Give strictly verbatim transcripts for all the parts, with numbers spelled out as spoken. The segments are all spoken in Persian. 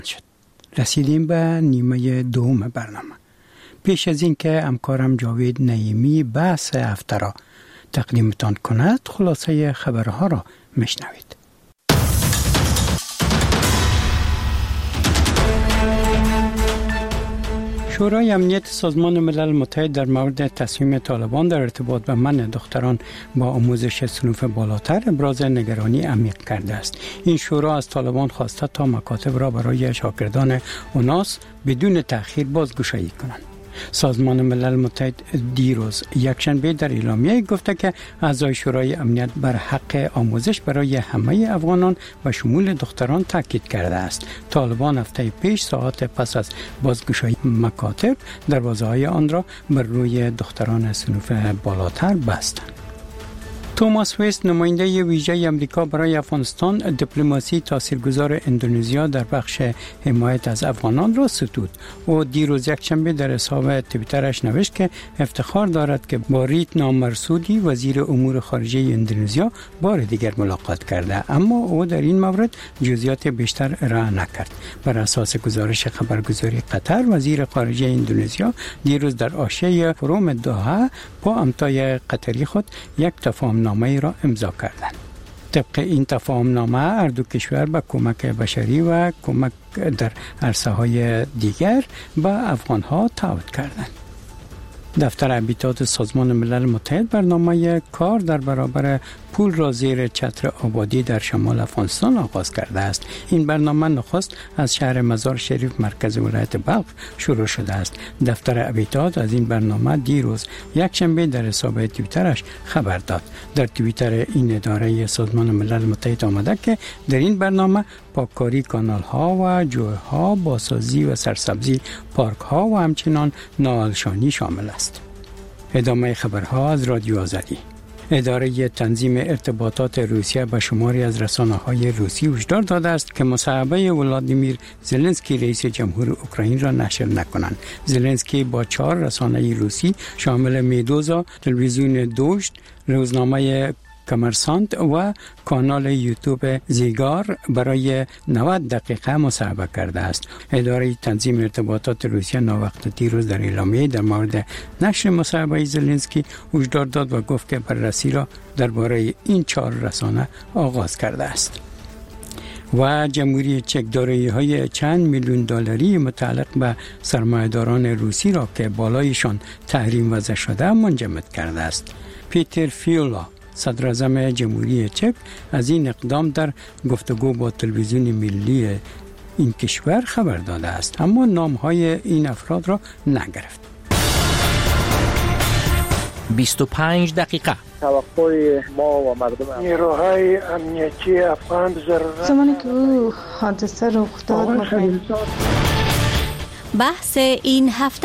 شد. رسیدیم به نیمه دوم برنامه. پیش از این که همکارم جاوید نعیمی بحث هفته را تقدیمتان کند، خلاصه خبرها را میشنوید. شورای امنیت سازمان ملل متحد در مورد تصمیم طالبان در ارتباط به منع دختران با آموزش صنوف بالاتر ابراز نگرانی عمیق کرده است. این شورا از طالبان خواسته تا مکاتب را برای شاگردان اوناس بدون تأخیر بازگشایی کنند. سازمان ملل متحد دیروز یکشنبه در اعلامیه گفته که اعضای شورای امنیت بر حق آموزش برای همه افغانان و شمول دختران تاکید کرده است. طالبان هفته پیش ساعت پس از بازگشایی مکاتب دروازه‌های آن را بر روی دختران صنوف بالاتر بستند. توماس ویست، نماینده ویژه امریکا برای افغانستان، دیپلماسی تاثیرگذار اندونزیا در بخش حمایت از افغانان را ستود. او دیروز یکشنبه در حساب توییترش نوشت که افتخار دارد که با ریت نامرسودی وزیر امور خارجه اندونزیا بار دیگر ملاقات کرده، اما او در این مورد جزئیات بیشتر ارائه نکرد. بر اساس گزارش خبرگزاری قطر، وزیر خارجه اندونزیا دیروز در حاشیه فروم دوحه با همتای قطری خود یک تفاهم نامه را امضا کردند. طبق این تفاهم نامه هر دو کشور به کمک بشری و کمک در عرصه‌های دیگر به افغان‌ها تعهد کردند. دفتر هابیتات سازمان ملل متحد برنامه کار در برابر پول را زیر چتر آبادی در شمال افغانستان آغاز کرده است. این برنامه نخست از شهر مزار شریف مرکز ولایت بلخ شروع شده است. دفتر هابیتات از این برنامه دیروز یکشنبه در حساب توییترش خبر داد. در توییتر این اداره سازمان ملل متحد آمده که در این برنامه پاککاری کانال ها و جوی ها، بازسازی و سرسبزی پارک ها و همچنان ناهلشانی شامل است. ادامه خبرها از رادیو آزادی. اداره تنظیم ارتباطات روسیه به شماری از رسانه‌های روسی هشدار داده است که مصاحبه ولادیمیر زلنسکی رئیس جمهور اوکراین را نشر نکنند. زلنسکی با چهار رسانه روسی شامل میدوزا، تلویزیون دوشت، روزنامه کامرسانت و کانال یوتیوب زیگار برای نود دقیقه مصاحبه کرده است. اداره تنظیم ارتباطات روسیه ناوقت دیروز در اعلامیه در مورد نشر مصاحبه زلنسکی هشدار داد و گفت که بررسی را درباره این چهار رسانه آغاز کرده است. و جمهوری چک دارایی‌های چند میلیون دلاری متعلق به سرمایه‌داران روسی را که بالایشان تحریم وضع شده منجمد کرده است. پیتر فیولا، صدر اعظم جمهوری چک، از این اقدام در گفتگو با تلویزیون ملی این کشور خبر داده است، اما نام‌های این افراد را نگرفت. بیست و پنج دقیقه. توقع ما و مردم نیروهای امنیتی افغان ضرورت زمانی که او حادثه رخ داد. بحث این هفته.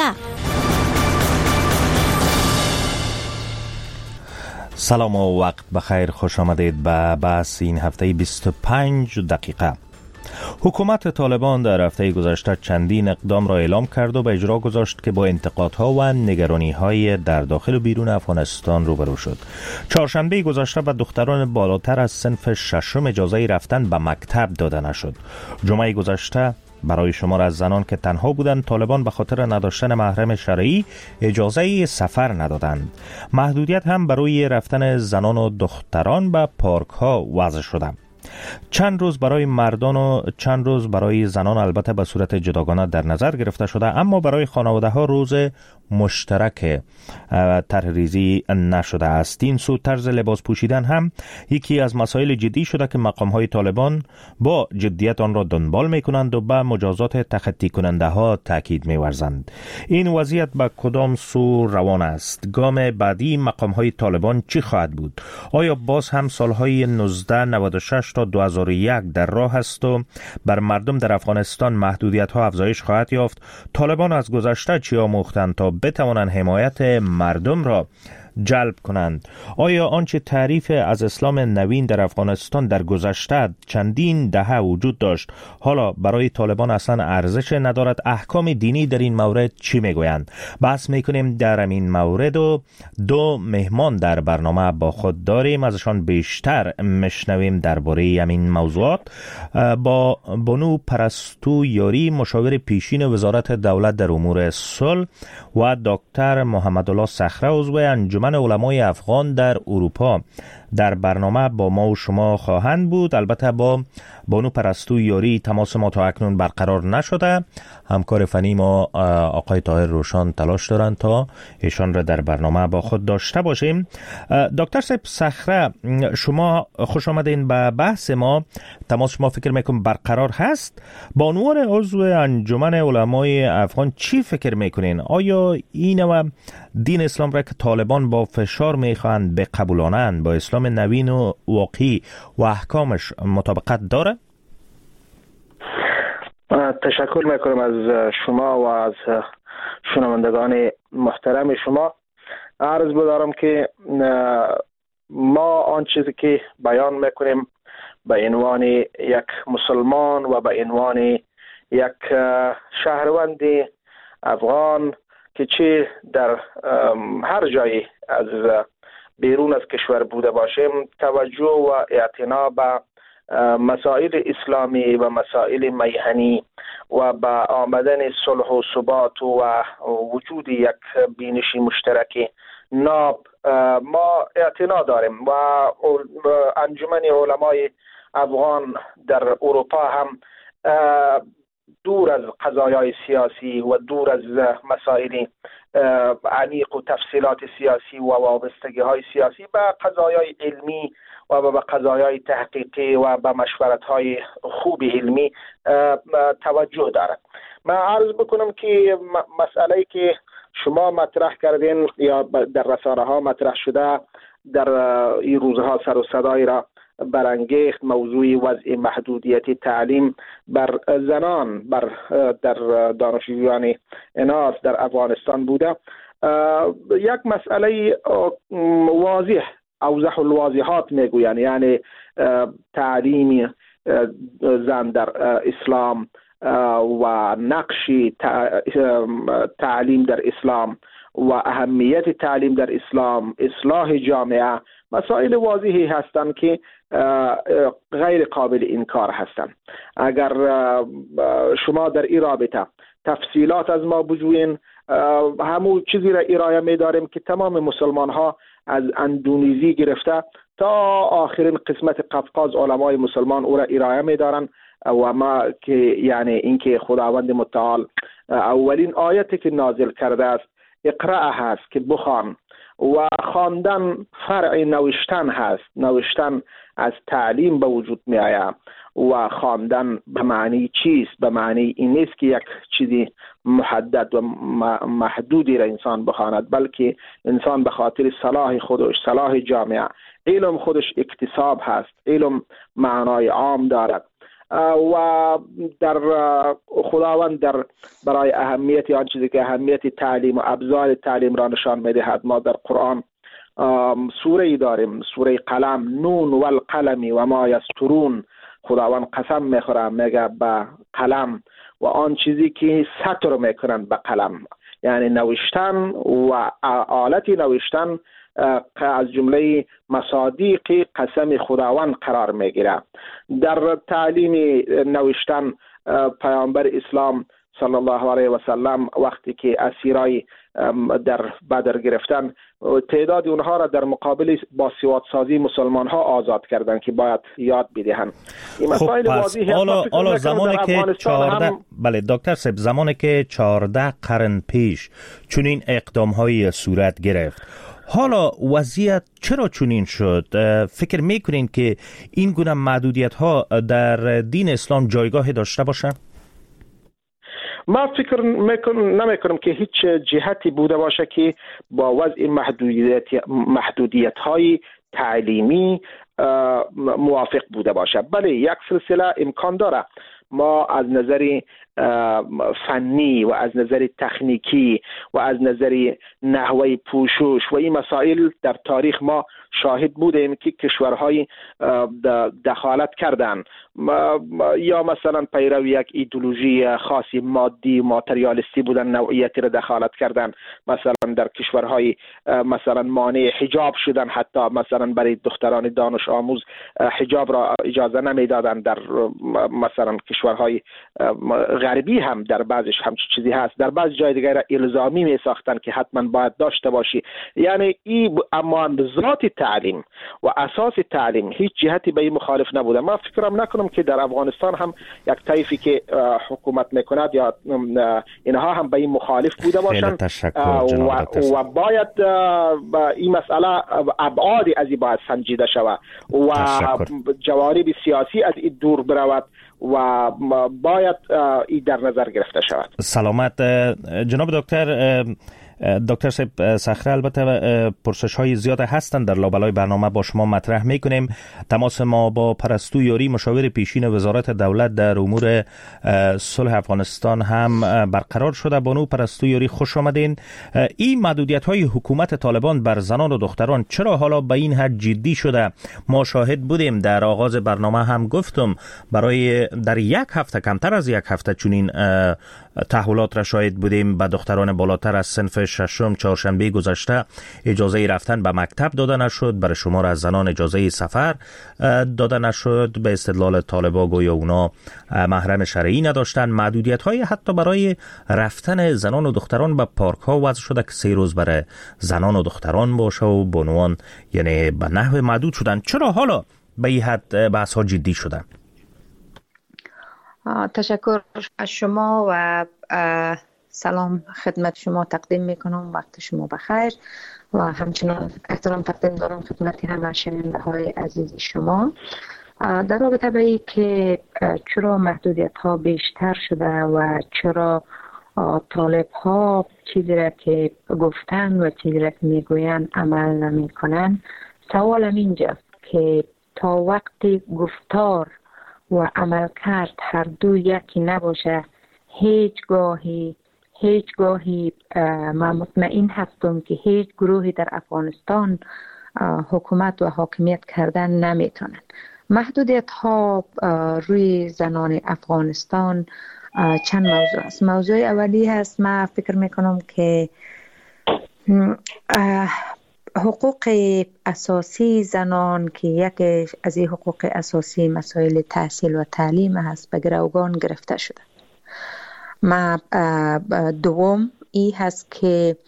سلام و وقت بخیر، خوش آمدید به بحث این هفته بیست و پنج دقیقه. حکومت طالبان در هفته گذشته چندین اقدام را اعلام کرد و به اجرا گذاشت که با انتقادها و نگرانی‌های در داخل و بیرون افغانستان روبرو شد. چهارشنبه گذشته به دختران بالاتر از صنف ششم اجازه رفتن به مکتب داده نشد. جمعه گذشته برای شمار از زنان که تنها بودند، طالبان به خاطر نداشتن محرم شرعی اجازه سفر ندادند. محدودیت هم برای رفتن زنان و دختران به پارک ها وضع شده. چند روز برای مردان و چند روز برای زنان البته به صورت جداگانه در نظر گرفته شده، اما برای خانواده ها روز مشترک طرح ریزی نشده است. این سو طرز لباس پوشیدن هم یکی از مسائل جدی شده که مقام های طالبان با جدیت آن را دنبال می کنند و به مجازات تخطی کننده ها تاکید می ورزند. این وضعیت به کدام سو روان است؟ گام بعدی مقام های طالبان چی خواهد بود؟ آیا باز هم سالهای نوزده نود و شش تا دو هزار و یک در راه است و بر مردم در افغانستان محدودیت ها افزایش خواهد یافت؟ طالبان از گذشته چی آموختند تا بتوانند حمایت مردم را جلب کنند. آیا آنچه تعریف از اسلام نوین در افغانستان در گذشته چندین دهه وجود داشت حالا برای طالبان اصلا ارزش ندارد؟ احکام دینی در این مورد چی میگویند؟ بحث میکنیم در این مورد و دو مهمان در برنامه با خود داریم، ازشان بیشتر مشنویم درباره همین موضوعات. با بانو پرستو یاری، مشاور پیشین وزارت دولت در امور صلح، و دکتر محمد الله صخره، عضو انجمن علمای افغان در اروپا در برنامه با ما و شما خواهند بود. البته با بانو پرستو یاری تماس ما تا اکنون برقرار نشده. همکار فنی ما آقای طاهر روشان تلاش دارند تا ایشان را در برنامه با خود داشته باشیم. دکتر صاحب صخره، شما خوش آمدین به بحث ما. تماس شما فکر میکنم برقرار هست. با عنوان عضو انجمن علمای افغان چی فکر میکنین؟ آیا این و دین اسلام را که طالبان با فشار میخواهند بقبولانند با اسلام نوین و واقعی و احکامش مطابقت داره؟ تشکر میکنم از شما و از شنوندگان محترم شما. عرض بدارم که ما آن چیزی که بیان میکنیم به عنوان یک مسلمان و به عنوان یک شهروند افغان که چه در هر جایی از بیرون از کشور بوده باشیم، توجه و اعتنا به مسائل اسلامی و مسائل میهنی و به آمدن صلح و ثبات و وجود یک بینش مشترک ناب ما اعتنا داریم و انجمن علمای افغان در اروپا هم دور از قضایای سیاسی و دور از مسائل عمیق و تفصیلات سیاسی و وابستگی های سیاسی به قضایای علمی و به قضایای تحقیقی و به مشورت های خوب علمی توجه دارد. من عرض بکنم که مسئله که شما مطرح کردین یا در رسانه ها مطرح شده در این روزها سر و صدای را برانگیخت، موضوع وضع محدودیت تعلیم بر زنان بر در دانشجویان اناث در افغانستان بوده. یک مسئله واضح، اوضح الواضحات میگویند، یعنی تعلیم زن در اسلام و نقش تعلیم در اسلام و اهمیت تعلیم در اسلام، اصلاح جامعه، مسائل واضحی هستند که غیر قابل انکار هستند. اگر شما در این رابطه تفصیلات از ما بجوین، همون چیزی را ارائه می داریم که تمام مسلمان ها از اندونزی گرفته تا آخرین قسمت قفقاز علمای مسلمان او را ارائه می دارن و ما که یعنی اینکه خداوند متعال اولین آیتی که نازل کرده است اقرأ هست که بخوان و خواندن فرع نوشتن هست. نوشتن از تعلیم به وجود می آید و خواندن به معنی چیست؟ به معنی این نیست که یک چیزی محدد و محدودی را انسان بخواند، بلکه انسان به خاطر صلاح خودش، صلاح جامعه، علم خودش اکتساب هست. علم معنای عام دارد و در خداوند در برای اهمیت آن چیزی که اهمیت تعلیم و ابزار تعلیم را نشان می‌دهد. ما در قرآن سوره داریم، سوره قلم، نون و القلم و ما یسطرون. خداوند قسم میخوره میگه به قلم و آن چیزی که سطر میکنند به قلم، یعنی نوشتن و آلت نوشتن از جمله مصادیق قسم خداوند قرار میگیره. در تعلیم نوشتن پیامبر اسلام صلی الله علیه و سلم وقتی که اسیرای در بدر گرفتن، تعداد اونها را در مقابل با سواد سازی مسلمان ها آزاد کردند که باید یاد بدهند. این مسائل واضحه. حالا حالا زمانی که چهارده هم... بله دکتر صاحب، زمانی که چهارده قرن پیش چنین اقدام های صورت گرفت، حالا وضعیت چرا چنین شد؟ فکر میکنین که این گونه محدودیت ها در دین اسلام جایگاه داشته باشه؟ ما فکر میکنم نمیکنم که هیچ جهتی بوده باشه که با وضع محدودیت محدودیت های تعلیمی موافق بوده باشه. بله یک سلسله امکان داره. ما از نظر فنی و از نظر تکنیکی و از نظر نحوه پوشش و این مسائل در تاریخ ما شاهد بودیم که کشورهای دخالت کردن یا مثلا پیرو یک ایدئولوژی خاصی مادی ماتریالیستی بودن، نوعیتی را دخالت کردن، مثلا در کشورهای مثلا مانع حجاب شدن، حتی مثلا برای دختران دانش آموز حجاب را اجازه نمیدادن. در مثلا کشورهای غربی هم در بعضش همچین چیزی هست، در بعض جای دیگر الزامی می ساختن که حتما باید داشته باشی. یعنی این اما ذات تعلیم و اساس تعلیم هیچ جهتی به این مخالف نبوده. من فکرم نکنم که در افغانستان هم یک طایفی که حکومت میکند یا اینها هم به این مخالف بوده باشند و, و باید این مسئله ابعاد از این باید سنجیده شود و جوانب سیاسی از این دور برود و باید این در نظر گرفته شود. سلامت جناب دکتر. دکتر صاحب صخره، البته پرسش های زیاد هستند در لابلای برنامه با شما مطرح میکنیم. تماس ما با پرستو یاری مشاور پیشین وزارت دولت در امور صلح افغانستان هم برقرار شده. بانو پرستو یاری خوش آمدین. این محدودیت های حکومت طالبان بر زنان و دختران چرا حالا به این حد جدی شده؟ ما شاهد بودیم، در آغاز برنامه هم گفتم برای در یک هفته، کمتر از یک هفته چنین تحولات را شاهد بودیم. به دختران بالاتر از صنف ششم چهارشنبه گذشته اجازه رفتن به مکتب داده نشد، برای شمار از زنان اجازه سفر داده نشد. به استدلال طالبان گویا اونا محرم شرعی نداشتن. محدودیت های حتی برای رفتن زنان و دختران به پارک ها وضع شده که سه روز برای زنان و دختران باشه و بانوان یعنی به نحو محدود شدن. چرا حالا به این حد بحث ها جدی شدن؟ تشکر از شما و سلام خدمت شما تقدیم میکنم. وقت شما بخیر و همچنان احترام تقدیم دارم خدمت همه شنونده های عزیز شما. در رابطه به این که چرا محدودیت ها بیشتر شده و چرا طالب ها چیزی را که گفتن و چیزی را که میگوین عمل نمی کنن، سوالم اینجاست که تا وقتی گفتار و عمل کرد هر دو یکی نباشه، هیچ گاهی هیچ گاهی من مطمئن هستم که هیچ گروهی در افغانستان حکومت و حاکمیت کردن نمیتونن. محدودیت ها روی زنان افغانستان چند موضوع است. موضوع اولی هست، من فکر میکنم که حقوق اساسی زنان که یکی از این حقوق اساسی مسائل تحصیل و تعلیم هست به گروگان گرفته شده. ما دوم ای هست که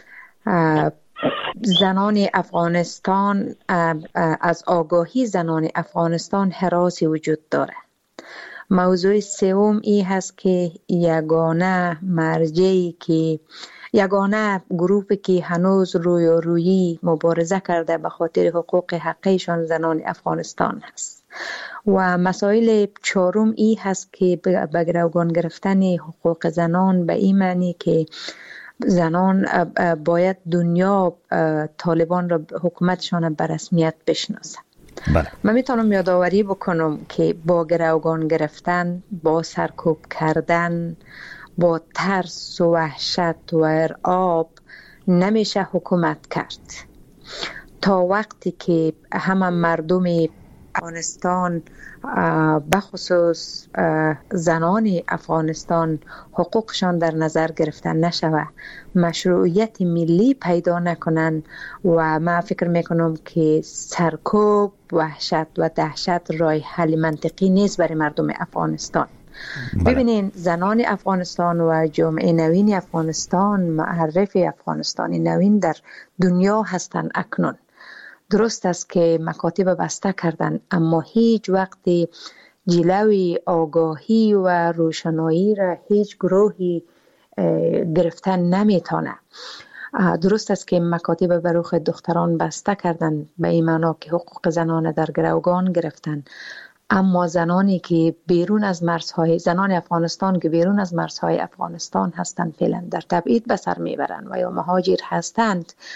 زنان افغانستان، از آگاهی زنان افغانستان هراسی وجود داره. موضوع سوم ای هست که یگانه مرجعی که یگانه گروهی که هنوز روی روی مبارزه کرده به خاطر حقوق حقیقیشان زنان افغانستان هست. و مسائل چهارم ای هست که به گروگان گرفتن حقوق زنان به این معنی که زنان باید دنیا طالبان را حکومتشان به رسمیت بشناسه. بله. من میتونم یادآوری بکنم که با گروگان گرفتن، با سرکوب کردن، با ترس و وحشت و ارعاب نمیشه حکومت کرد. تا وقتی که همه مردم افغانستان بخصوص زنان افغانستان حقوقشان در نظر گرفتن نشود، مشروعیت ملی پیدا نکنن و من فکر میکنم که سرکوب، وحشت و دهشت راه حل منطقی نیست برای مردم افغانستان. بله. ببینین زنان افغانستان و جامعه نوین افغانستان معرف افغانستانی نوین در دنیا هستند اکنون. درست است که مکاتب بسته کردن، اما هیچ وقتی جلوی آگاهی و روشنایی را هیچ گروهی گرفتن نمیتونه. درست است که مکاتب بروخ دختران بسته کردن به این معنا که حقوق زنان در گروگان گرفتن، اما زنانی که بیرون از مرزهای زنان افغانستان که بیرون از مرزهای افغانستان هستند فعلا در تبعید به سر میبرند و یا مهاجر هستند،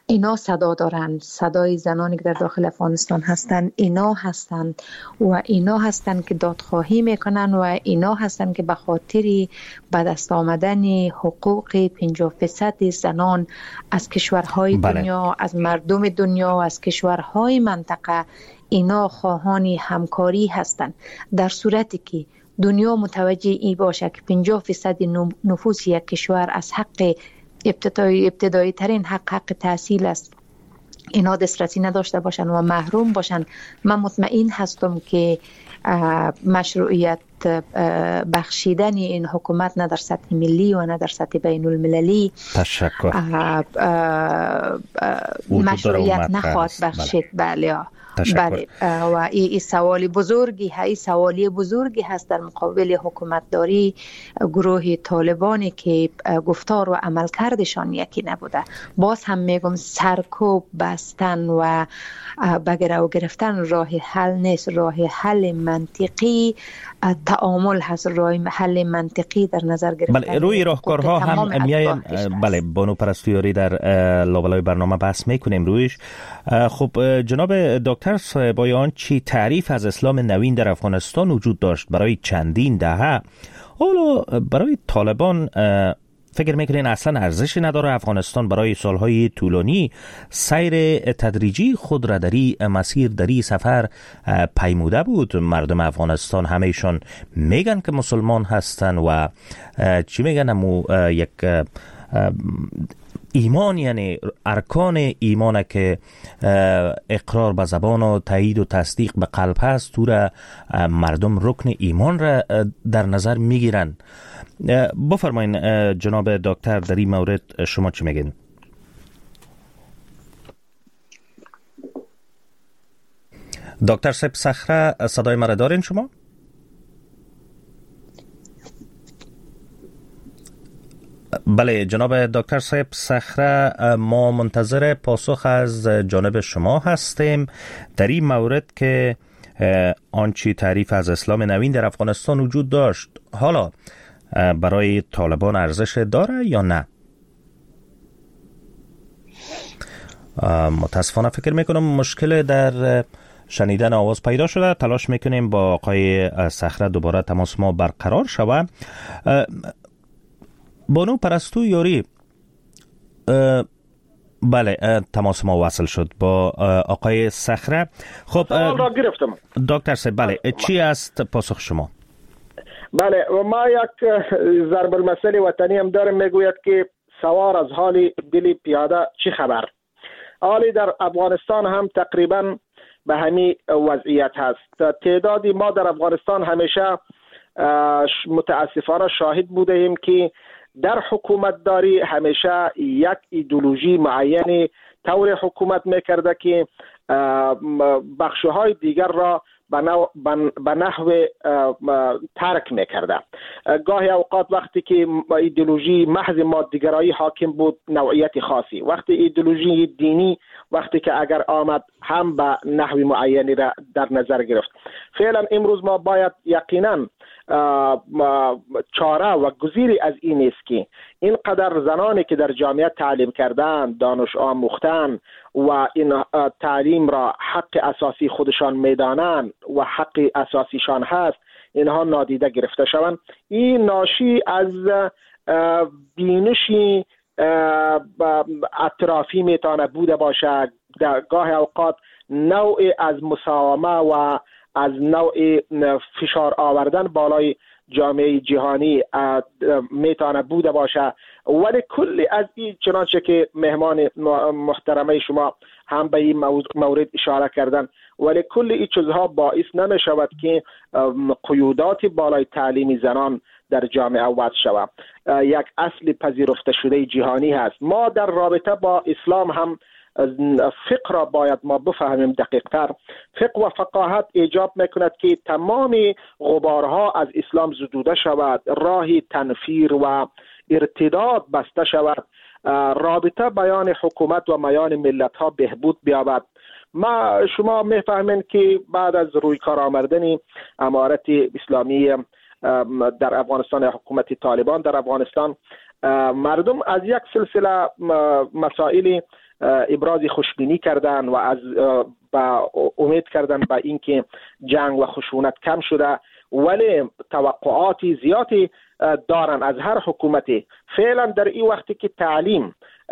اینا صدا دارند، صدای زنانی که در داخل افغانستان هستند اینا هستند و اینا هستند که دادخواهی میکنن و اینا هستند که به خاطر به دست آمدن حقوق پنجاه درصد زنان از کشورهای بله. دنیا، از مردم دنیا، از کشورهای منطقه اینا خواهان همکاری هستند. در صورتی که دنیا متوجه ای باشه که پنجاه درصد نفوس یک کشور از حق ابتدایی ابتدایی ترین حق حق تحصیل است، اینا دسترسی نداشته باشن و محروم باشن، من مطمئن هستم که مشروعیت بخشیدن این حکومت نه در سطح ملی و نه در سطح بین المللی تشکر مشروعیت نخواهد بخشید. بله بله و این سوالی بزرگی های سوالی بزرگی هست در مقابل حکومتداری گروه طالبانی که گفتار و عملکردشان یکی نبوده. باز هم میگم سرکوب بستن و بگیرو گرفتن راه حل نیست. راه حل منطقی تعامل هست، راه حل منطقی در نظر گرفتن. بله روی راهکارها هم میایم. بله بانو پرستویاری در لابلای برنامه بحث میکنیم رویش. خب جناب دکتر صاحب آیان چی تعریف از اسلام نوین در افغانستان وجود داشت برای چندین دهه، حالا برای طالبان فکر میکنین اصلا ارزشی نداره افغانستان برای سالهای طولانی سیر تدریجی خود را در این مسیر در این سفر پیموده بود؟ مردم افغانستان همهشان میگن که مسلمان هستن و چی میگن امو یک ایمان، یعنی ارکان ایمان که اقرار به زبان و تایید و تصدیق به قلب هست تو را مردم رکن ایمان را در نظر میگیرن. بفرمایین جناب دکتر در این مورد شما چی میگین؟ دکتر صاحب صخره صدای مرا دارین شما؟ بله جناب دکتر صاحب صخره، ما منتظر پاسخ از جانب شما هستیم در این مورد که آنچه تعریف از اسلام نوین در افغانستان وجود داشت حالا برای طالبان ارزش داره یا نه؟ متاسفانه فکر میکنم مشکل در شنیدن آواز پیدا شده. تلاش میکنیم با آقای صخره دوباره تماس ما برقرار شود. بانو پرستویاری، بله تماس ما وصل شد با آقای صخره. خب سوال را گرفتم دکتر صاحب. بله چی است پاسخ شما؟ بله ما یک ضرب المثل وطنی هم داریم میگوید که سوار از حال دل پیاده چی خبر. حالی در افغانستان هم تقریبا به همین وضعیت هست. تعدادی ما در افغانستان همیشه متاسفانه شاهد بوده ایم که در حکومت داری همیشه یک ایدئولوژی معینی طور حکومت میکرده که بخشهای دیگر را به نحو ترک میکرده. گاهی اوقات وقتی که ایدئولوژی محض ماده‌گرایی حاکم بود نوعیت خاصی، وقتی ایدئولوژی دینی وقتی که اگر آمد هم به نحو معینی را در نظر گرفت. فعلا امروز ما باید یقینا چاره و گزیری از این است که اینقدر زنانی که در جامعه تعلیم کردن، دانش آموختن و این تعلیم را حق اساسی خودشان میدانند و حق اساسیشان هست، اینها نادیده گرفته شوند. این ناشی از بینشی اطرافی میتونه بوده باشه، در گاه اوقات نوع از مساومه و از نوع فشار آوردن بالای جامعه جهانی میتونه بوده باشه. ولی کلی از این چنانچه که مهمان محترمه شما هم به این مورد اشاره کردن، ولی کل این چیزها باعث نمی شود که قیودات بالای تعلیم زنان در جامعه وضع شود. یک اصل پذیرفته شده جهانی هست. ما در رابطه با اسلام هم فقه را باید ما بفهمیم دقیق‌تر. فقه و فقاهت ایجاب میکند که تمام غبارها از اسلام زدوده شود، راهی تنفیر و ارتداد بسته شود، رابطه بیان حکومت و میان ملت ها بهبود بیابد. ما شما میفهمین که بعد از روی کار آمدن امارت اسلامی در افغانستان، حکومت طالبان در افغانستان، مردم از یک سلسله مسائل ابراز خوشبینی کردن و از با امید کردن به اینکه جنگ و خشونت کم شده، ولی توقعات زیادی دارن از هر حکومتی. فعلا در این وقتی که تعلیم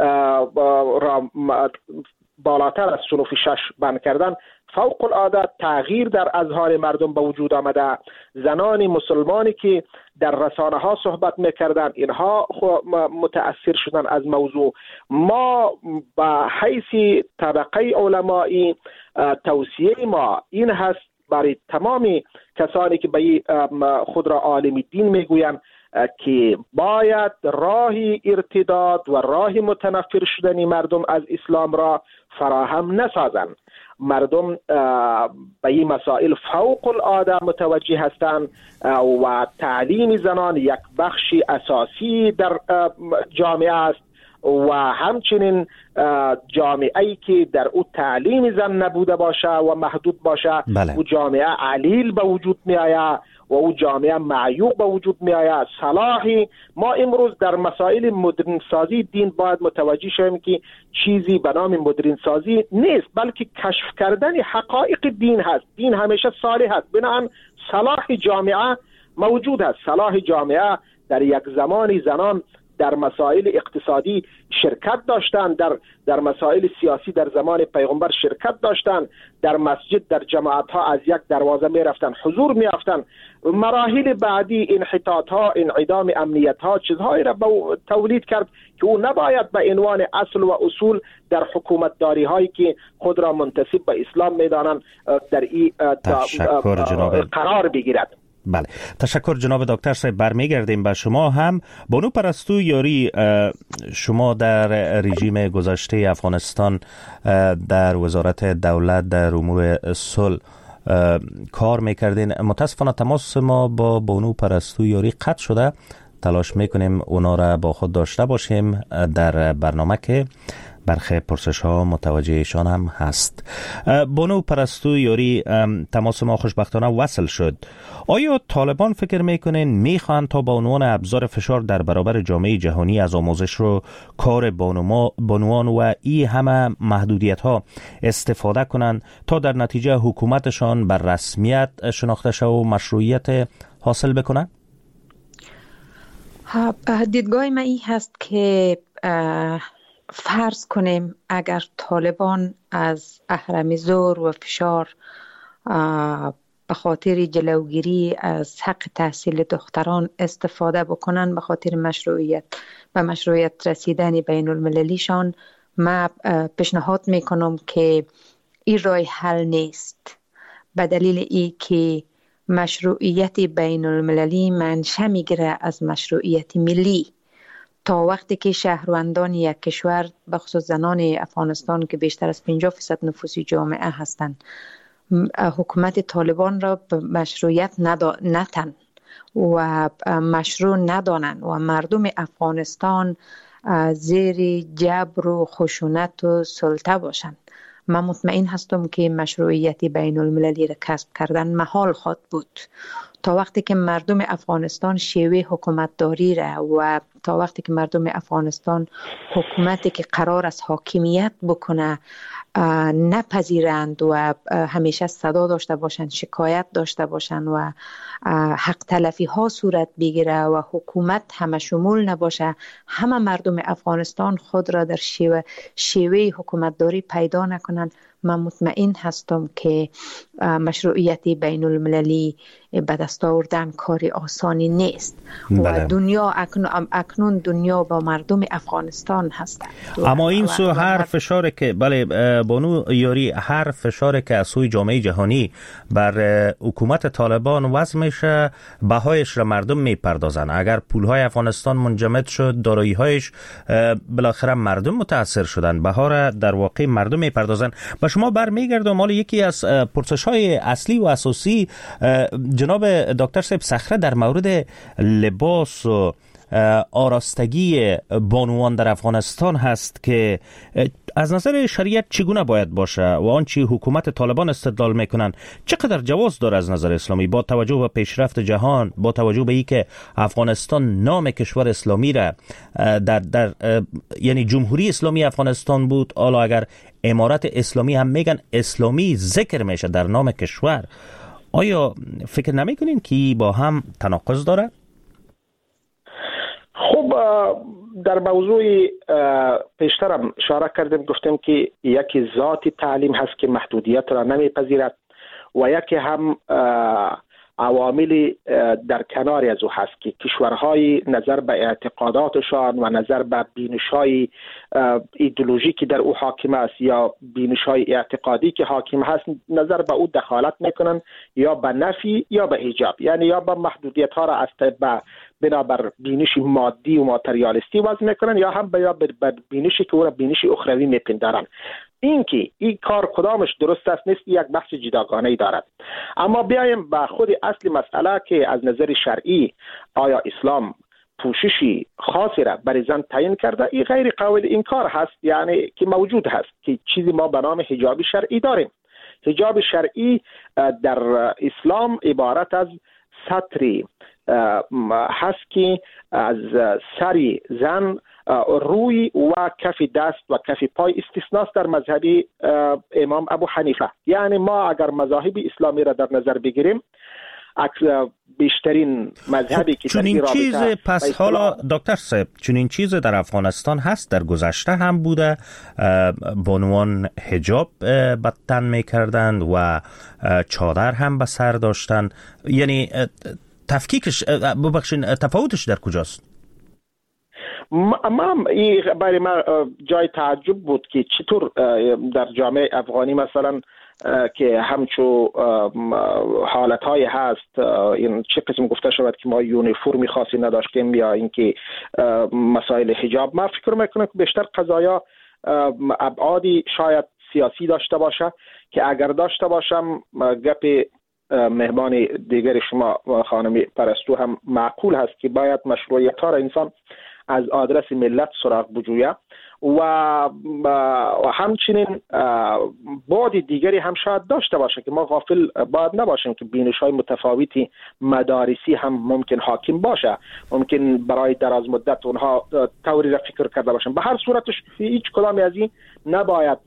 را بالاتر از صنوف شش بند کردن، فوق العاده تغییر در اذهان مردم به وجود آمده. زنان مسلمانی که در رسانه ها صحبت میکردن اینها متاثر شدن از موضوع. ما به حیث طبقه علمایی توصیه ما این هست برای تمام کسانی که به خود را عالم دین میگویند که باید راه ارتداد و راه متنفر شدن مردم از اسلام را فراهم نسازند. مردم به این مسائل فوق العاده متوجه هستند و تعلیم زنان یک بخش اساسی در جامعه است و همچنین جامعه‌ای که در او تعلیم زن نبوده باشه و محدود باشه، بله. او جامعه علیل به وجود می آید و او جامعه معیوب به وجود می آید. صلاحی ما امروز در مسائل مدرن سازی دین باید متوجه شویم که چیزی به نام مدرن سازی نیست، بلکه کشف کردن حقایق دین هست. دین همیشه صالح است، بنابراین صلاح جامعه موجود است. صلاح جامعه در یک زمانی زنان در مسائل اقتصادی شرکت داشتند، در در مسائل سیاسی در زمان پیغمبر شرکت داشتند، در مسجد در جماعت ها از یک دروازه می رفتن حضور می یافتند. مراحل بعدی انحطاط ها، انعدام امنیت ها چیزهایی را تولید کرد که او نباید به عنوان اصل و اصول در حکومت داری هایی که خود را منتسب به اسلام می دانند در این قرار بگیرد. بله، تشکر جناب دکتر صاحب. برمیگردیم به شما هم. بانو پرستو یاری، شما در رژیم گذشته افغانستان در وزارت دولت در امور صلح کار میکردین. متاسفانه تماس ما با بانو پرستو یاری قطع شده. تلاش میکنیم اونا را با خود داشته باشیم در برنامه که برخی پرسش ها متوجه ایشان هم هست. بانو پرستو یاری، تماس ما خوشبختانه وصل شد. آیا طالبان فکر میکنین میخوان تا به عنوان ابزار فشار در برابر جامعه جهانی از آموزش رو کار بانوان و ای همه محدودیت ها استفاده کنند تا در نتیجه حکومتشان بر رسمیت شناخته شود و مشروعیت حاصل بکنند؟ دیدگاه من این هست که فرض کنیم اگر طالبان از اهرم زور و فشار به خاطر جلوگیری از حق تحصیل دختران استفاده بکنن به خاطر مشروعیت و مشروعیت رسیدن بین المللیشان، من پیشنهاد میکنم که این راه حل نیست، به دلیل ای که مشروعیت بین المللی منشأ میگیره از مشروعیت ملی. تا وقتی که شهروندان یک کشور بخصوص زنان افغانستان که بیشتر از پنجاه فیصد نفوس جامعه هستند حکومت طالبان را به مشروعیت نتن و مشروع ندانند و مردم افغانستان زیر جبر و خشونت و سلطه باشند، من مطمئن هستم که مشروعیت بین المللی را کسب کردن محال خواهد بود. تا وقتی که مردم افغانستان شیوه حکومت داری را و تا وقتی که مردم افغانستان حکومتی که قرار است حاکمیت بکنه نپذیرند و همیشه صدا داشته باشند، شکایت داشته باشند و حق تلفی ها صورت بگیره و حکومت همه شمول نباشه، همه مردم افغانستان خود را در شیوه شیوه حکومت داری پیدا نکنند، من مطمئن هستم که مشروعیت بین المللی به دست آوردن کار آسانی نیست. بله. و دنیا اکنون, اکنون دنیا با مردم افغانستان هست. اما این سو هر فشاری که بله بانو یاری، هر فشاری که از سوی جامعه جهانی بر حکومت طالبان وضع میشه بهایش را مردم میپردازن. اگر پولهای افغانستان منجمد شد، دارایی‌هایش بالاخره مردم متاثر شدن، بها را در واقع مردم میپردازن. با شما برمیگردم. حالا یکی از پرسش‌های اصلی و اساسی جناب دکتر صاحب صخره در مورد لباس و آراستگی بانوان در افغانستان هست که از نظر شریعت چگونه باید باشه و آنچه حکومت طالبان استدلال میکنن چقدر جواز داره از نظر اسلامی، با توجه به پیشرفت جهان، با توجه به اینکه افغانستان نام کشور اسلامی را در در یعنی جمهوری اسلامی افغانستان بود، حالا اگر امارت اسلامی هم میگن اسلامی ذکر میشه در نام کشور. آیا فکر نمیکنین که با هم تناقض داره؟ خب در موضوع پیشترم اشاره کردیم، گفتیم که یکی ذات تعلیم هست که محدودیت را نمیپذیرد و یکی هم عوامل در کنار از او هست که کشورهای نظر به اعتقاداتشان و نظر به بینش‌های ایدئولوژی که در او حاکم است یا بینش‌های اعتقادی که حاکم هست نظر به او دخالت میکنن، یا به نفی یا به ایجاب، یعنی یا به محدودیت ها را از به بنابر بینش مادی و ماتریالیستی وضع میکنن یا هم به بینشی که او را بینش اخروی میپندارن. این که این کار کدامش درست است نیست یک بحث جداگانه‌ای دارد. اما بیایم به خود اصل مسئله که از نظر شرعی آیا اسلام پوششی خاصی را برای زن تعیین کرده؟ این غیر قابل انکار هست، یعنی که موجود هست که چیزی ما به نام حجاب شرعی داریم. حجاب شرعی در اسلام عبارت از ستری هست که از سری زن روی و کف دست و کف پای استثناست در مذهب امام ابو حنیفه. یعنی ما اگر مذاهب اسلامی را در نظر بگیریم بیشترین مذهبی که چون این چیز پس حالا دکتر صاحب چون این چیز در افغانستان هست، در گذشته هم بوده، بانوان حجاب به تن میکردند و چادر هم به سر داشتن، یعنی تفکیکش ببخشین تفاوتش در کجاست؟ ما این برای ما جای تعجب بود که چطور در جامعه افغانی مثلا که همچو حالتهای هست، این چه قسم گفته شود که ما یونیفرمی خاصی نداشتیم یا اینکه مسائل حجاب، ما فکر میکنم که بیشتر قضایا ابعادی شاید سیاسی داشته باشه که اگر داشته باشم گپ مهمان دیگر شما خانم پرستو هم معقول هست که باید مشروعیت ها را انسان از آدرس ملت سراغ بجویه و همچنین بعد دیگری هم شاید داشته باشه که ما غافل باید نباشیم که بینش های متفاوتی مدارسی هم ممکن حاکم باشه، ممکن برای دراز مدت اونها طوری را فکر کرده باشن. به هر صورتش هیچ کدام از این نباید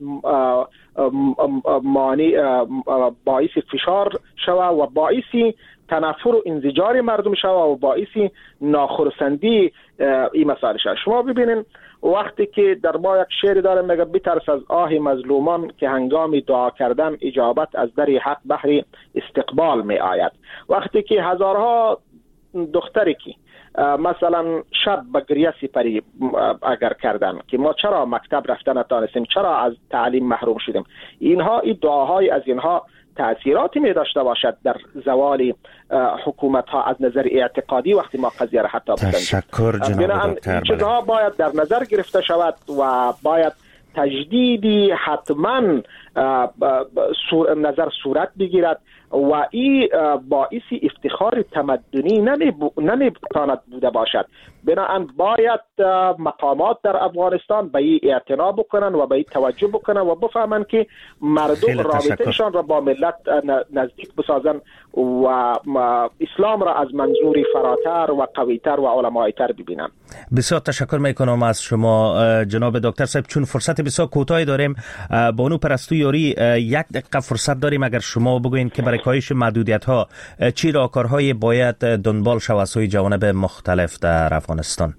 مانع باعث فشار شوه و باعث تنفر و انزجار مردم شوه و باعث ناخرسندی این مسائل شوه. شما ببینین وقتی که در ما یک شعر داره میگه بترس از آه مظلومان که هنگام دعا کردن اجابت از در حق بحر استقبال می آید. وقتی که هزارها دختری که مثلا شب به گریه سپری اگر کردن که ما چرا مکتب رفتن نتانستیم، چرا از تعلیم محروم شدیم، اینها این دعاهای از اینها تأثیراتی می داشته باشد در زوال حکومت ها از نظر اعتقادی وقتی ما قضیه را حتی بسنجیم. تشکر جناب دکتر. چیزها باید در نظر گرفته شود و باید تجدیدی حتما نظر صورت بگیرد و این باعث افتخار تمدنی نمیتواند بوده باشد. بنابراین باید مقامات در افغانستان به این اعتنا بکنن و به این توجه بکنن و بفهمن که مردم رابطهشان را با ملت نزدیک بسازن و اسلام را از منظوری فراتر و قویتر و علمایتر ببینن. بسیار تشکر میکنم از شما جناب دکتر صاحب. چون فرصت بسیار کوتاهی داریم، بانو پرستو یاری یک دقیقه فرصت داریم، اگر شما بگوین که برای کاهش محدودیت ها چی راهکارهای باید دنبال شود سوی جوانب مختلف در افغانستان؟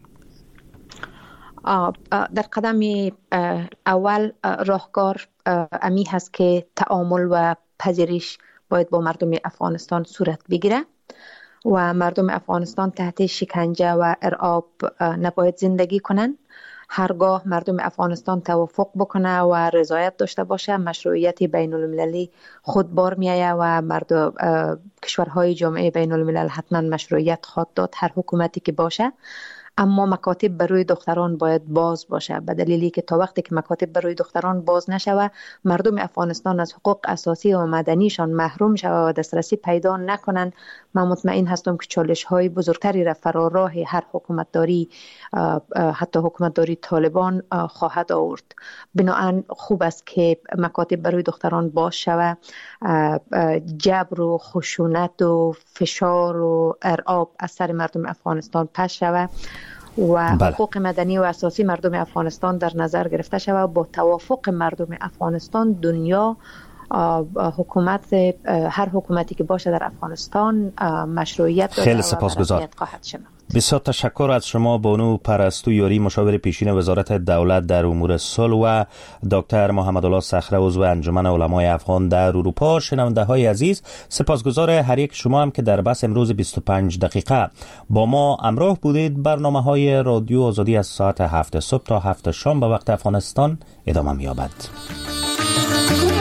در قدم اول راهکار امی هست که تعامل و پذیرش باید با مردم افغانستان صورت بگیره و مردم افغانستان تحت شکنجه و ارعاب نباید زندگی کنند. هرگاه مردم افغانستان توافق بکنه و رضایت داشته باشه، مشروعیت بین المللی خودبار میایه و مردم کشورهای جامعه بین الملل حتما مشروعیت خواهد داد هر حکومتی که باشه. اما مکاتب برای دختران باید باز باشه، به دلیلی که تا وقتی که مکاتب برای دختران باز نشوه مردم افغانستان از حقوق اساسی و مدنیشان محروم شوه و دسترسی پیدا نکنن. من مطمئن هستم که چالش های بزرگتری را فراراه هر حکومتداری، حتی حکومتداری طالبان خواهد آورد. بنابراین خوب است که مکاتب برای دختران باز شوه، جبر و خشونت و فشار و ارعاب از سر مردم افغانستان پس شوه و بله. حقوق مدنی و اساسی مردم افغانستان در نظر گرفته شوه. با توافق مردم افغانستان دنیا حکومت، هر حکومتی که باشه در افغانستان مشروعیت داره. خیلی سپاسگزار. بسیار تشکر از شما بانو پرستو یاری، مشاور پیشین وزارت دولت در امور صلح، و دکتر محمد الله صخره، عضو انجمن علمای افغان در اروپا. شنونده های عزیز، سپاسگزار هر یک شما هم که در بحث امروز بیست و پنج دقیقه با ما همراه بودید. برنامه های رادیو آزادی از ساعت هفت صبح تا هفت شام به وقت افغانستان ادامه می‌یابد.